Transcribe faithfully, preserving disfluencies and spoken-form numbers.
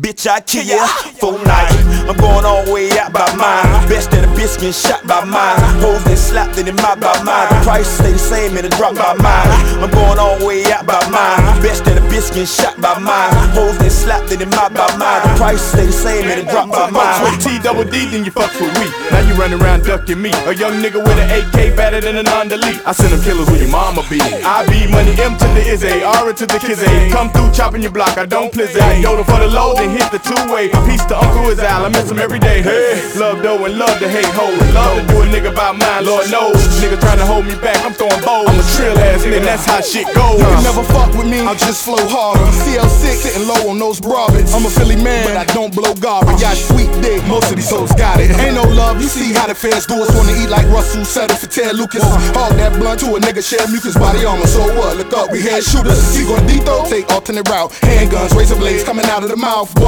Bitch, I kill ya for night. I'm going all the way out by mine. Best that a bitch getting shot by mine. Hoes that slapped in the mouth by mine. The price stay the same and it drop by mine. I'm going all the way out by mine. Best that a bitch getting shot by mine. Hoes that slapped in the mouth by mine. The price stay the same and it drop by mine. Fucks with T double D, then you fucks with we. Now you running around ducking me. A young nigga with an A K better than a non-delete. I send them killers where your mama be. I be money M to the is A, R to the kids A. Come through chopping your block, I don't pliz A. Yoda for the low, then hit the two-way. Peace to Uncle Izal, I miss him every day. Hey, love though and love to hate hoes. Love to do a nigga about mine, Lord knows. Nigga trying to hold me back, I'm throwing bows. I'm a trill ass nigga, that's how shit goes. You can never fuck with me, I'll just flow harder. C L six sitting low on those broads. I'm a Philly man, but I don't blow garbage. Got sweet dick, most of these hoes got it. Ain't no love, you see how the fans do us. Wanna eat like Russell, settle for Ted Lucas. Hog that blunt to a nigga, share mucus, body armor. So what? Look up, we had shooters. He gon' D-throw, take alternate route. Handguns, razor blades coming out of the mouth.